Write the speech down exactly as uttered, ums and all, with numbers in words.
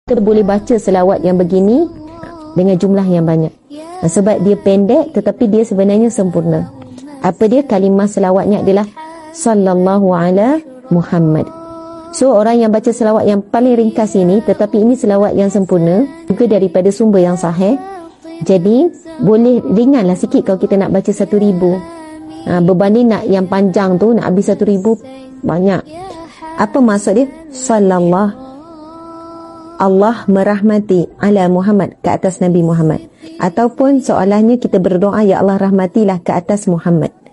kita boleh baca selawat yang begini dengan jumlah yang banyak. Sebab dia pendek tetapi dia sebenarnya sempurna. Apa dia? Kalimah selawatnya adalah sallallahu ala Muhammad. So orang yang baca selawat yang paling ringkas ini, tetapi ini selawat yang sempurna juga daripada sumber yang sahih. Jadi boleh ringanlah sikit kalau kita nak baca satu ribu. Ha, berbanding nak yang panjang tu, nak habis satu ribu, banyak. Apa maksud dia? Sallallahu, Allah merahmati ala Muhammad, ke atas Nabi Muhammad. Ataupun soalannya kita berdoa, ya Allah rahmatilah ke atas Muhammad.